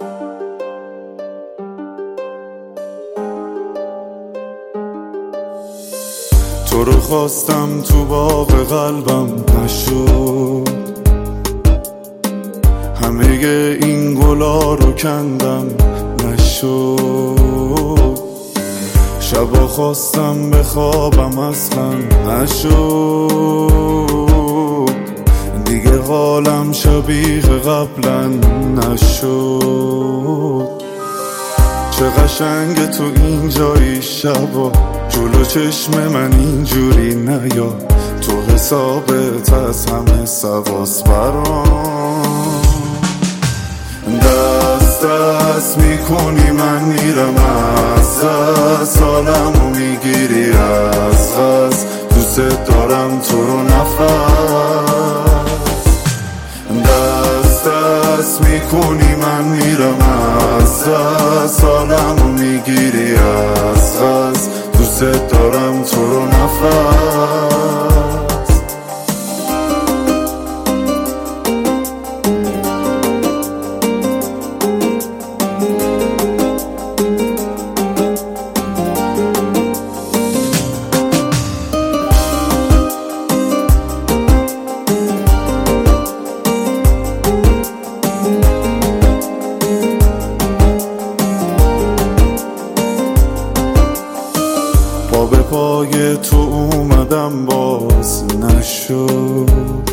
تو رو خواستم تو باغ قلبم نشد، همه این گلا رو کندم نشد، شبا خواستم بخوابم اصلا نشد، دیگه حالم شبیه قبلا نشد. چه قشنگ تو این جایی شبا، جلو چشم من اینجوری نیا، تو حسابت از همه سواس برام. دست دست میکنی من میرم از دست، حالمو میگیری از غز، دوست دارم تو رو نفس. دست دست میکنی من میرم از دست، حالمو میگیری از غز، دوست دارم تو رو نفس. پا به پای تو اومدم باز نشد،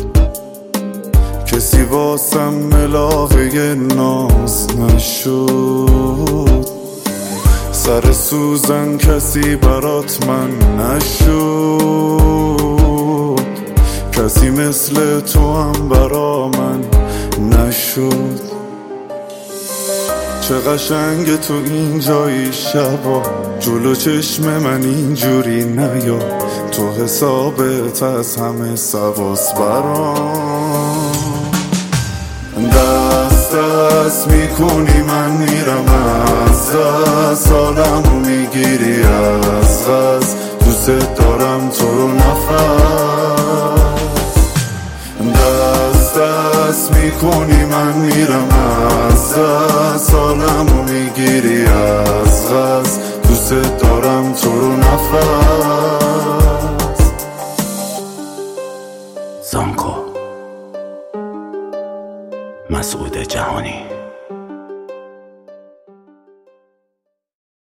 کسی واسم ملاقه ناز نشد، سر سوزن کسی برات من نشد، کسی مثل تو هم برا من نشد. چه قشنگ تو این جایی شبا، جلو چشم من اینجوری نیا، تو حسابت از همه سواس برام. دست دست میکنی من میرم از دست، حالمو میگیری از غز،